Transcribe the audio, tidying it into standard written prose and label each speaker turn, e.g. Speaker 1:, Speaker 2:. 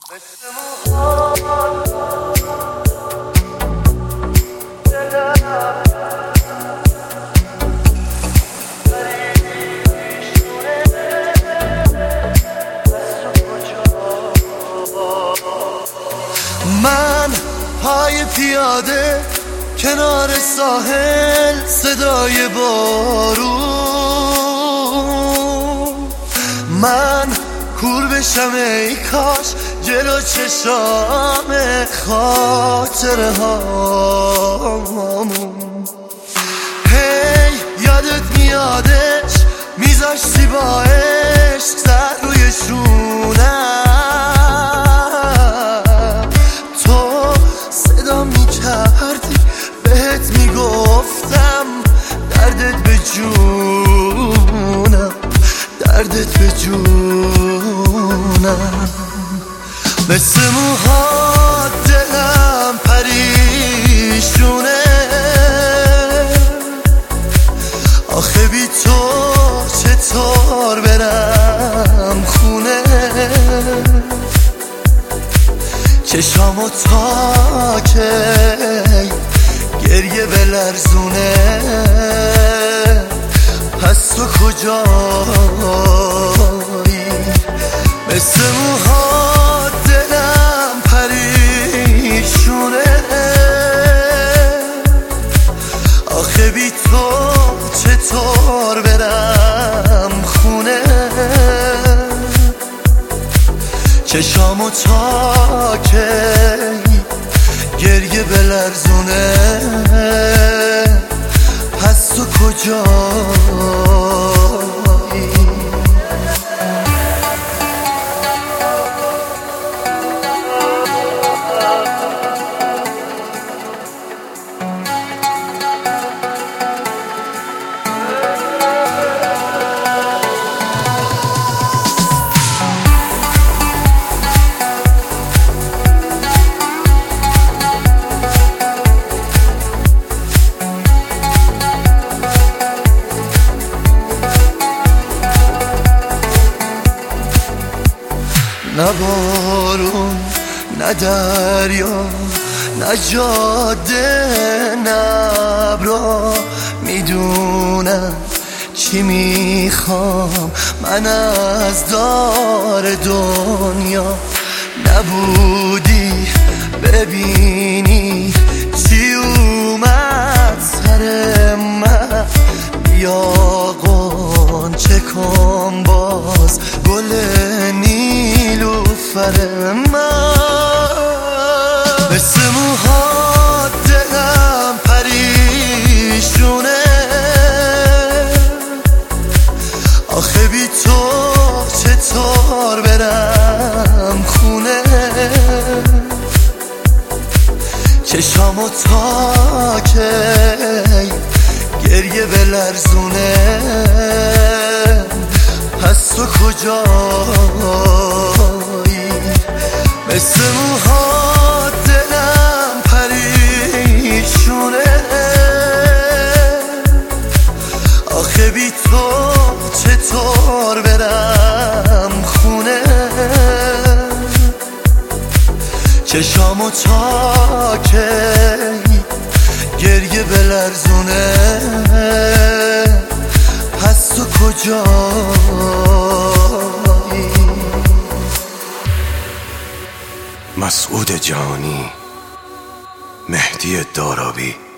Speaker 1: من پای پیاده کنار ساحل، صدای بارون، من کور بشم ای کاش جلو چشام خاطره هامون. هی یادت میادش میذاشتی با عشق سر روی شونم، تو صدا میکردی بهت میگفتم دردت به جونم، دردت به جونم. مثل موهات دلم پریشونه، آخه بی تو چطور برم خونه؟ چشامو تا کی گریه بلرزونه، پس تو کجایی؟ مثل موهات دلم پریشونه، آخه بی تو چطور برم خونه؟ چشامو تا کی گریه بلرزونه، پس تو کجایی؟ نه بارون، نه دریا، نه جاده، نه ابرا میدونم چی میخوام من از دار دنیا. نبودی ببینی چی اومد سر من، بیا غنچه کن باز گل نیلوفر من. مثل موهات دلم پریشونه، آخه بی تو چطور برم خونه؟ چشامو تا کی گریه بلرزونه، پس تو کجایی؟ مثل موهات دلم پریشونه، آخه بی تو چطور برم خونه؟ چشامو تا کی گریه بلرزونه، پس تو کجایی؟
Speaker 2: مسعود جهانی، مهدی دارابی.